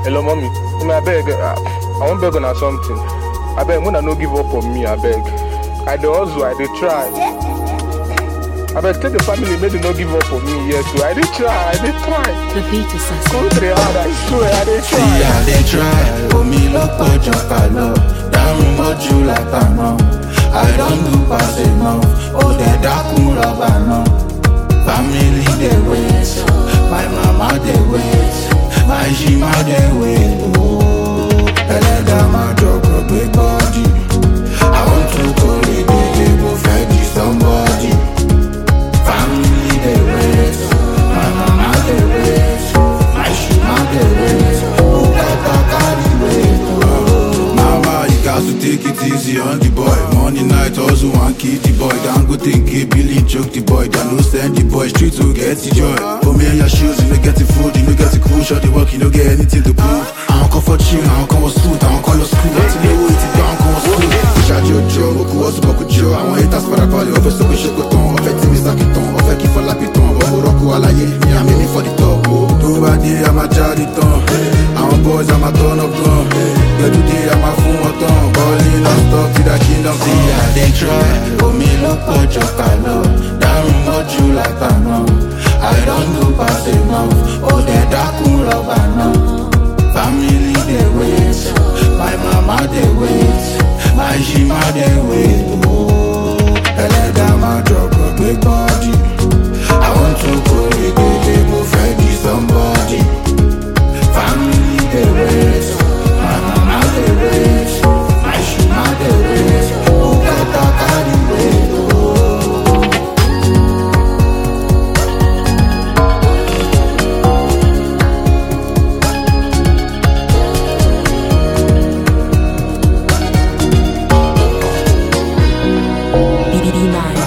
Hello, mommy. I beg. I want beg on something. I beg. When I no give up on me, I beg. I dey hustle. I dey try. I beg. Tell the family make they no give up on me. Yes, I dey try. I dey try. The beat is sassy. Country hard. I swear. I dey try. See, I dey try. Omi lọ́pọ̀ jọ̀ka lọ. Dárun mọ́jú látàná. I don do pass enough. Ó dẹ̀ dákun rọ́bà náà. Family dey wait. My mama dey wait. My shima dey wait. Ẹlẹ́dàá máa jọ̀kọ̀ gbé bọ́dì. I want to go read the go fẹ́ di somebody. Family dey wait. My mama dey wait. My shima dey wait. Who better carry weight? Mama, you got to take it easy on the boy. Morning, night, also one keep the boy. Don't go think Billy choke the boy. Don't no send the boy straight to get the joy. Put me in your shoes, you no get the food, you no get the cool shot the work, you no get anything to prove. I don't come for chill, I don't come for suit, I don't call your school. What you know, it's I don't come for school. Push out your jaw, Moku was beaucoup de joie. I want haters for a call, on fait ce que je coton, on fait Timmy Sakiton, on fait qu'il faut la piton, on va Rocco à la yé, me I'm aiming for the top. Nobody, I'm a charity ton. I'm boys, I'm a ton of drum. Get today, I'm a fool, I'm ton. Balling non stop to the kingdom. See, I dey try. Omi lọ́pọ̀ jọ̀ka lọ. Dárun mọ́jú látàná. I don do pass enough. Ó dẹ̀ dákun rọ́bà náà. Family dey wait. My mama dey wait. My shima dey wait. Ẹlẹ́dàá máa jọ̀kọ̀ gbé bọ́dì. I want to go regele mo fẹ́ di somebody. Family dey wait. My mama dey wait. My shima dey wait. Who better carry weight? BB9.